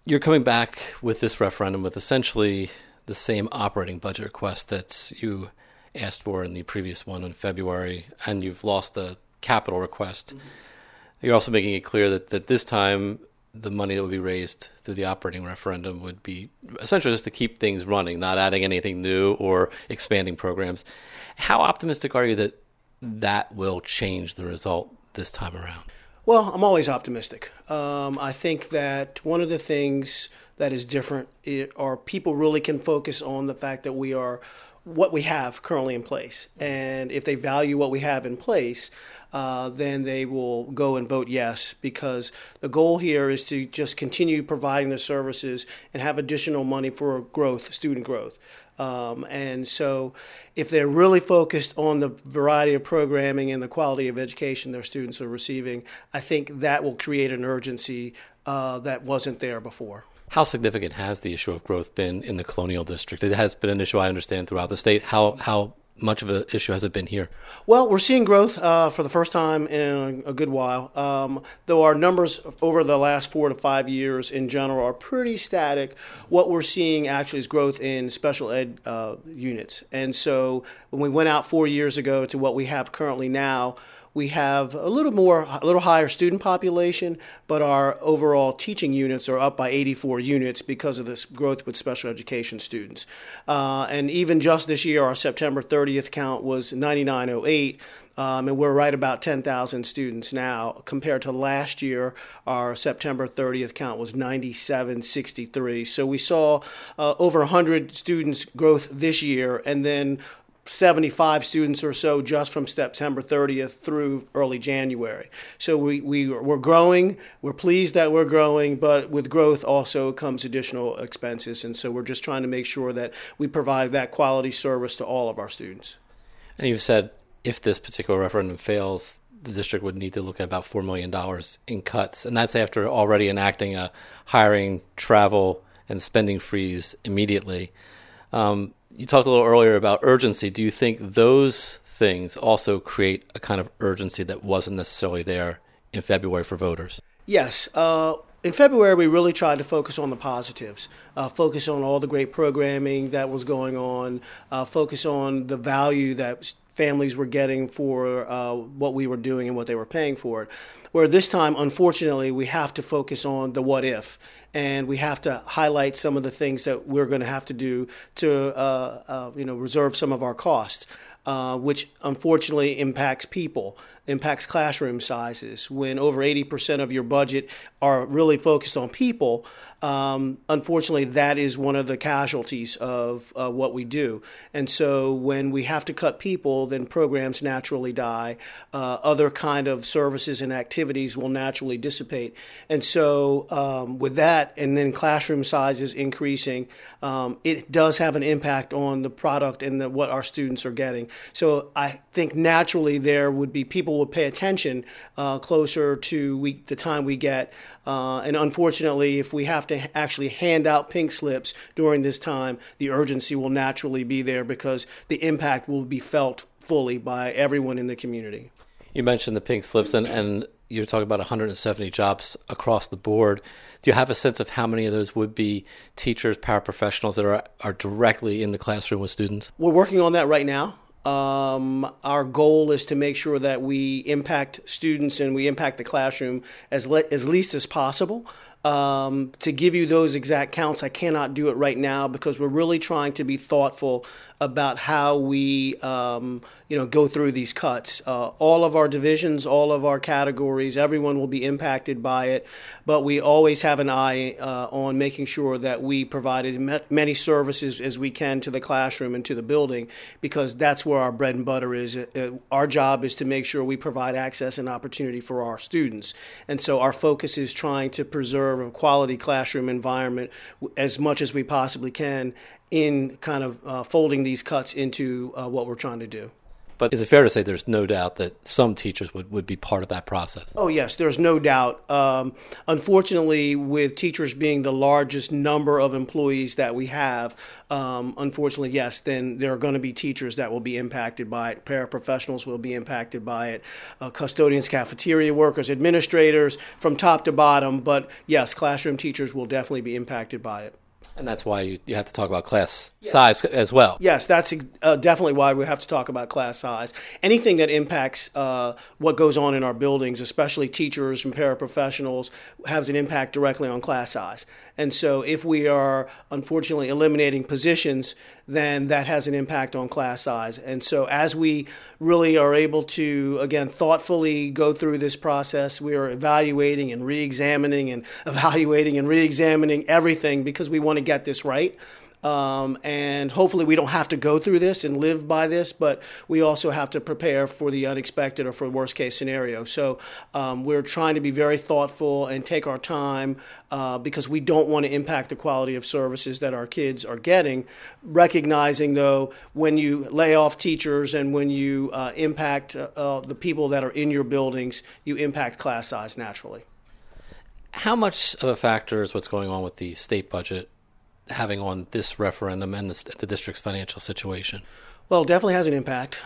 You're coming back with this referendum with essentially the same operating budget request that you asked for in the previous one in February, and you've lost the capital request. Mm-hmm. You're also making it clear that this time the money that would be raised through the operating referendum would be essentially just to keep things running, not adding anything new or expanding programs. How optimistic are you that that will change the result this time around? Well, I'm always optimistic. I think that one of the things that is different are people really can focus on the fact that we are what we have currently in place. And if they value what we have in place, then they will go and vote yes, because the goal here is to just continue providing the services and have additional money for growth, student growth. And so if they're really focused on the variety of programming and the quality of education their students are receiving, I think that will create an urgency that wasn't there before. How significant has the issue of growth been in the Colonial District? It has been an issue, I understand, throughout the state. How much of an issue has it been here? Well, we're seeing growth for the first time in a good while. Though our numbers over the last 4 to 5 years in general are pretty static, what we're seeing actually is growth in special ed units. And so when we went out 4 years ago to what we have currently now, we have a little higher student population, but our overall teaching units are up by 84 units because of this growth with special education students. And even just this year, our September 30th count was 9,908. And we're right about 10,000 students now. Compared to last year, our September 30th count was 9,763. So we saw over 100 students growth this year, and then 75 students or so just from September 30th through early January. So we're growing. We're pleased that we're growing, but with growth also comes additional expenses. And so we're just trying to make sure that we provide that quality service to all of our students. And you've said if this particular referendum fails, the district would need to look at about $4 million in cuts. And that's after already enacting a hiring, travel, and spending freeze immediately. You talked a little earlier about urgency. Do you think those things also create a kind of urgency that wasn't necessarily there in February for voters? Yes. In February, we really tried to focus on the positives, focus on all the great programming that was going on, focus on the value that families were getting for what we were doing and what they were paying for it. Where this time, unfortunately, we have to focus on the what if, and we have to highlight some of the things that we're going to have to do to reserve some of our costs, which unfortunately impacts people, impacts classroom sizes. When over 80% of your budget are really focused on people, unfortunately, that is one of the casualties of what we do. And so when we have to cut people, then programs naturally die. Other kind of services and activities will naturally dissipate. And so with that, and then classroom sizes increasing, it does have an impact on the product and what our students are getting. So I think naturally there would be people would pay attention closer to the time we get. And unfortunately, if we have to actually hand out pink slips during this time, the urgency will naturally be there because the impact will be felt fully by everyone in the community. You mentioned the pink slips, and you're talking about 170 jobs across the board. Do you have a sense of how many of those would be teachers, paraprofessionals that are directly in the classroom with students? We're working on that right now. Our goal is to make sure that we impact students and we impact the classroom as least as possible. To give you those exact counts, I cannot do it right now because we're really trying to be thoughtful about how we go through these cuts. All of our divisions, all of our categories, everyone will be impacted by it, but we always have an eye on making sure that we provide as many services as we can to the classroom and to the building, because that's where our bread and butter is. Our job is to make sure we provide access and opportunity for our students. And so our focus is trying to preserve a quality classroom environment as much as we possibly can in kind of folding these cuts into what we're trying to do. But is it fair to say there's no doubt that some teachers would be part of that process? Oh, yes, there's no doubt. Unfortunately, with teachers being the largest number of employees that we have, unfortunately, yes, then there are going to be teachers that will be impacted by it. Paraprofessionals will be impacted by it. Custodians, cafeteria workers, administrators, from top to bottom. But yes, classroom teachers will definitely be impacted by it. And that's why you have to talk about class size as well. Yes, that's definitely why we have to talk about class size. Anything that impacts what goes on in our buildings, especially teachers and paraprofessionals, has an impact directly on class size. And so if we are unfortunately eliminating positions, then that has an impact on class size. And so as we really are able to, again, thoughtfully go through this process, we are evaluating and re-examining and evaluating and re-examining everything because we want to get this right. And hopefully we don't have to go through this and live by this, but we also have to prepare for the unexpected or for the worst case scenario. So we're trying to be very thoughtful and take our time because we don't want to impact the quality of services that our kids are getting, recognizing, though, when you lay off teachers and when you impact the people that are in your buildings, you impact class size naturally. How much of a factor is what's going on with the state budget having on this referendum and the district's financial situation? Well, it definitely has an impact.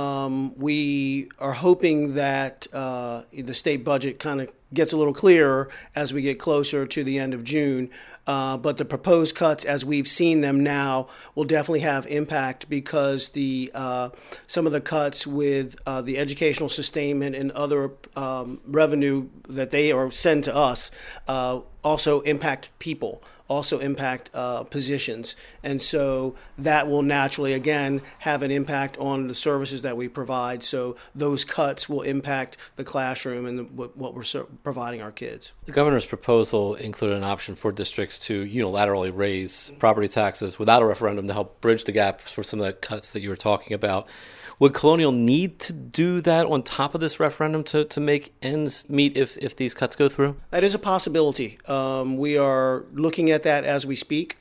We are hoping that the state budget kind of gets a little clearer as we get closer to the end of June. But the proposed cuts, as we've seen them now, will definitely have impact because some of the cuts with the educational sustainment and other revenue that they send to us also impact people. Also impact positions. And so that will naturally, again, have an impact on the services that we provide. So those cuts will impact the classroom and what we're providing our kids. The governor's proposal included an option for districts to unilaterally raise property taxes without a referendum to help bridge the gap for some of the cuts that you were talking about. Would Colonial need to do that on top of this referendum to make ends meet if these cuts go through? That is a possibility. We are looking at that as we speak.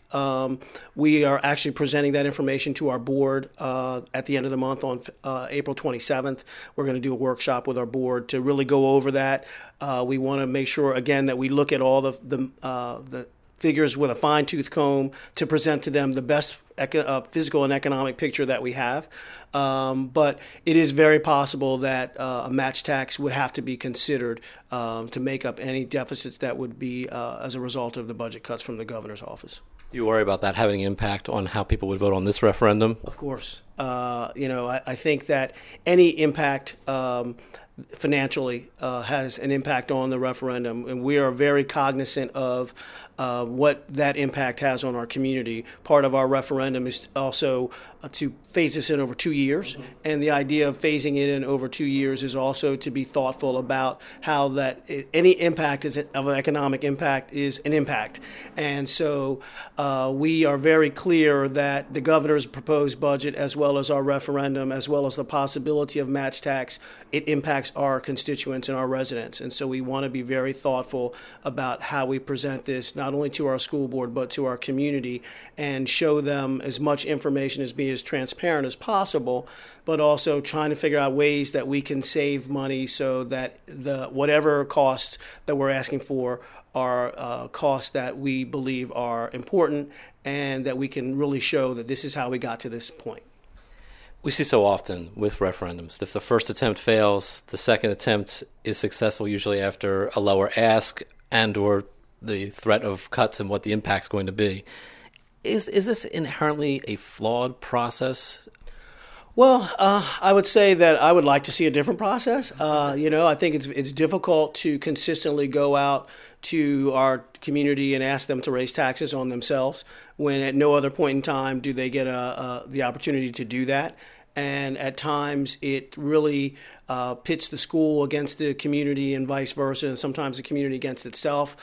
We are actually presenting that information to our board at the end of the month on April 27th. We're going to do a workshop with our board to really go over that. We want to make sure, again, that we look at all the figures with a fine-tooth comb to present to them the best physical and economic picture that we have. But it is very possible that a match tax would have to be considered to make up any deficits that would be as a result of the budget cuts from the governor's office. Do you worry about that having an impact on how people would vote on this referendum? Of course. I think that any impact financially has an impact on the referendum, and we are very cognizant of what that impact has on our community. Part of our referendum is also to phase this in over 2 years, and the idea of phasing it in over 2 years is also to be thoughtful about how that any impact of an economic impact is an impact. And so we are very clear that the governor's proposed budget, as well as our referendum, as well as the possibility of match tax, it impacts our constituents and our residents. And so we want to be very thoughtful about how we present this, not only to our school board, but to our community, and show them as much information as be as transparent as possible, but also trying to figure out ways that we can save money so that the whatever costs that we're asking for are costs that we believe are important and that we can really show that this is how we got to this point. We see so often with referendums, if the first attempt fails, the second attempt is successful, usually after a lower ask and or the threat of cuts and what the impact's going to be. Is this inherently a flawed process? Well, I would say that I would like to see a different process. I think it's difficult to consistently go out to our community and ask them to raise taxes on themselves when at no other point in time do they get the opportunity to do that. And at times it really pits the school against the community and vice versa, and sometimes the community against itself.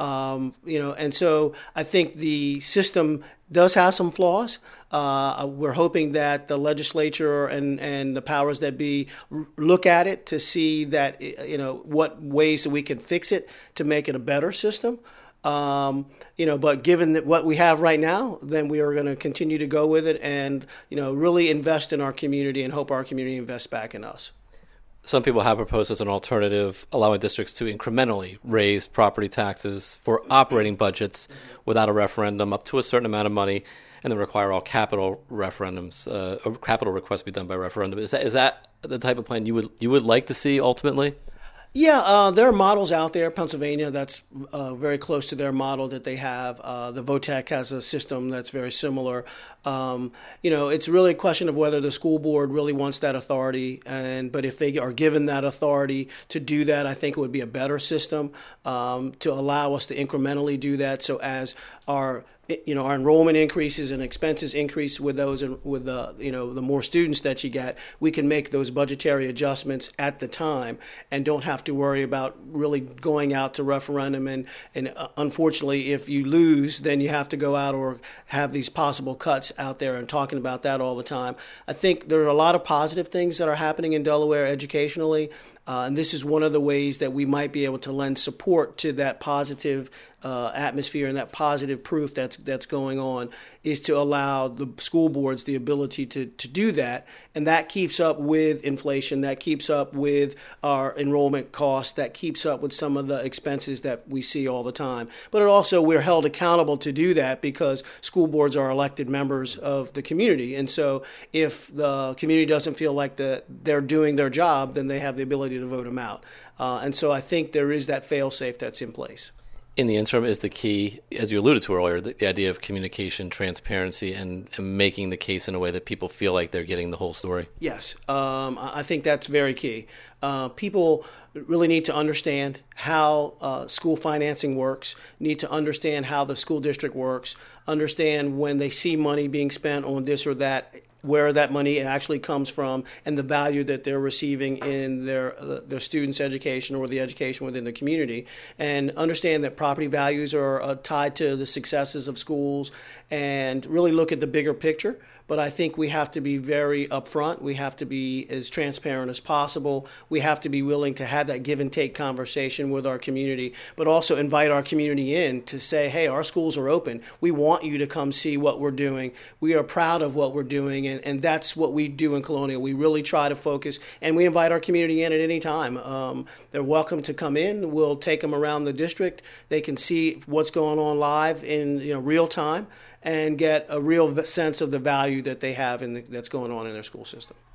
And so I think the system does have some flaws. We're hoping that the legislature and the powers that be look at it to see that, what ways that we can fix it to make it a better system. But given that what we have right now, then we are going to continue to go with it and, really invest in our community and hope our community invests back in us. Some people have proposed as an alternative allowing districts to incrementally raise property taxes for operating budgets without a referendum up to a certain amount of money, and then require all capital referendums or capital requests be done by referendum. Is that the type of plan you would like to see ultimately? Yeah, there are models out there. Pennsylvania, that's very close to their model that they have. The VOTEC has a system that's very similar. It's really a question of whether the school board really wants that authority. But if they are given that authority to do that, I think it would be a better system to allow us to incrementally do that. So as our enrollment increases and expenses increase with those, and with the more students that you get, we can make those budgetary adjustments at the time and don't have to worry about really going out to referendum. And unfortunately, if you lose, then you have to go out or have these possible cuts out there and talking about that all the time. I think there are a lot of positive things that are happening in Delaware educationally. And this is one of the ways that we might be able to lend support to that positive atmosphere and that positive proof that's going on, is to allow the school boards the ability to do that. And that keeps up with inflation, that keeps up with our enrollment costs, that keeps up with some of the expenses that we see all the time. But it also, we're held accountable to do that because school boards are elected members of the community. And so if the community doesn't feel like they're doing their job, then they have the ability to vote them out. And so I think there is that fail-safe that's in place. In the interim is the key, as you alluded to earlier, the idea of communication, transparency, and making the case in a way that people feel like they're getting the whole story. Yes, I think that's very key. People really need to understand how school financing works, need to understand how the school district works, understand when they see money being spent on this or that, where that money actually comes from, and the value that they're receiving in their students' education or the education within the community, and understand that property values are tied to the successes of schools, and really look at the bigger picture. But I think we have to be very upfront. We have to be as transparent as possible. We have to be willing to have that give and take conversation with our community, but also invite our community in to say, hey, our schools are open. We want you to come see what we're doing. We are proud of what we're doing, and that's what we do in Colonial. We really try to focus, and we invite our community in at any time. They're welcome to come in. We'll take them around the district. They can see what's going on live in real time and get a real sense of the value that they have that's going on in their school system.